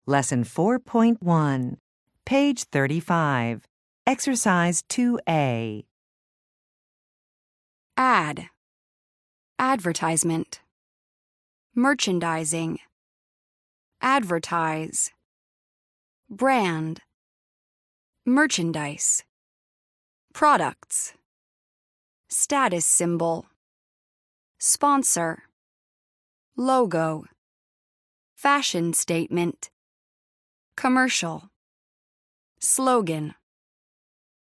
Lesson 4.1, page 35, Exercise 2A. Ad. Advertisement. Merchandising. Advertise. Brand. Merchandise. Products. Status symbol. Sponsor. Logo. Fashion statement. Commercial. Slogan.